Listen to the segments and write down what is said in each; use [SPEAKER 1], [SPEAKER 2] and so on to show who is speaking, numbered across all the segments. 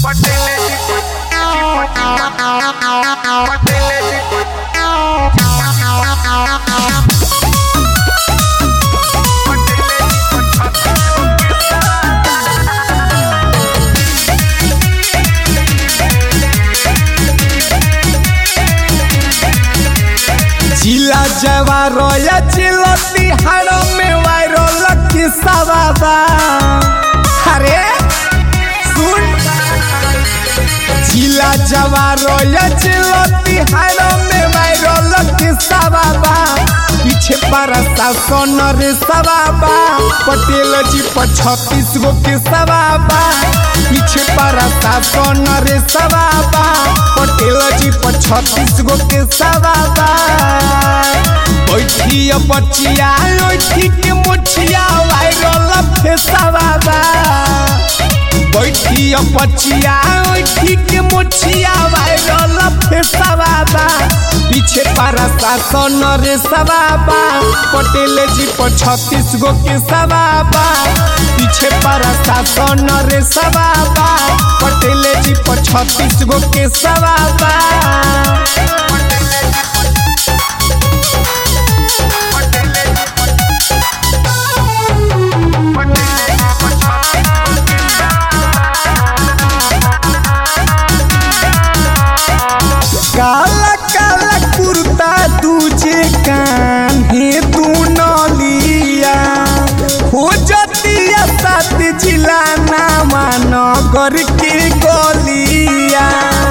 [SPEAKER 1] जिला जवार या जिला तिहाड़ में वायरल किस्सा बाबा। अरे सुन, जिला जवार या जिला तिहाड़ में वायरल किस्सा बाबा। पीछे परसा सोनर सवाबा, पटेल जी पर 36 गो किस्सा बाबा। पीछे परसा सोनर सवाबा, पटेल जी पर 36 गो किस्सा बाबा। बैठी बचिया ओठी के मुछिया वायरल फेसा बाबा। बैठी बचिया ओठी के मुछिया वायरल फेसा बाबा। पीछे परसा सोनर सवाबा, पटेल जी पर 36 गो किस्सा बाबा। पीछे परसा सोनर सवाबा, पटेल जी पर 36 गो किस्सा बाबा। काला काला कुर्ता तुझे कान्हे तू नलिया। हो जतिया 7 जिला नामा नगर के गलिया।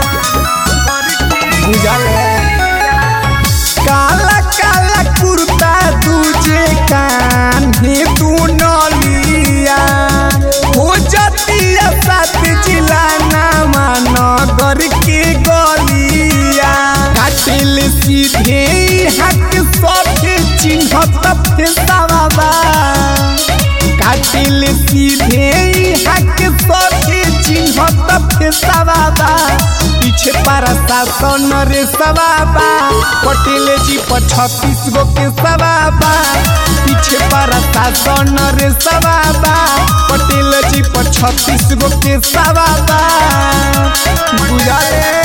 [SPEAKER 1] काला काला कुर्ता तुझे कान्हे तू नलिया। हो जतिया 7 जिला नामा नगर के गलिया। काटिल सीधे हाथ सभे चिन्हत फेसा बाबा। काटिल सीधे हाथ सभे चिन्हत फेसा बाबा। पीछे परसा सोनर सवाबा, पटेल जी पर 36 गो किस्सा बाबा। पीछे परसा सोनर सवाबा, पटेल जी पर 36 गो किस्सा बाबा। बुझाले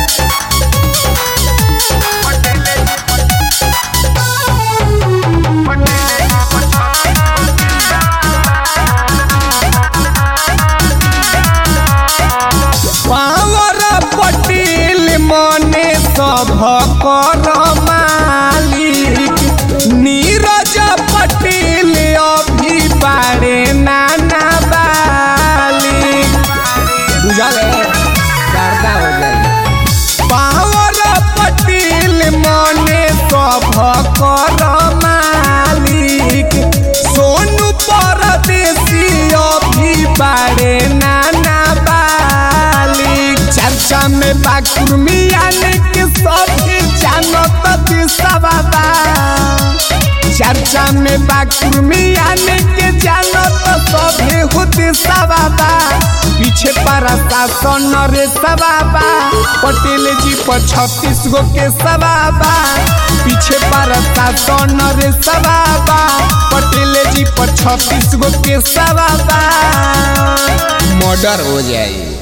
[SPEAKER 1] पावर पटेल मने सब कर मालिक। नीरज पटेल अभी बारे नाना बालिक। बुझाले गर्दा हो जाए। पावर पटेल मने सब कर मालिक। सोनू परदेसी अभी बारे नाना बालिक। चर्चा में बाकुर्मियान के सभी जानत दिशा बाबा। चर्चा में बाकुर्मियान के जानत सभी हो दिशा बाबा। पीछे परसा सोनर सवाबा, पटेल जी पर 36 गो के सवाबा। पीछे परसा सोनर सवाबा, पटेल जी पर 36 गो के सवाबा। मर्डर हो जाए।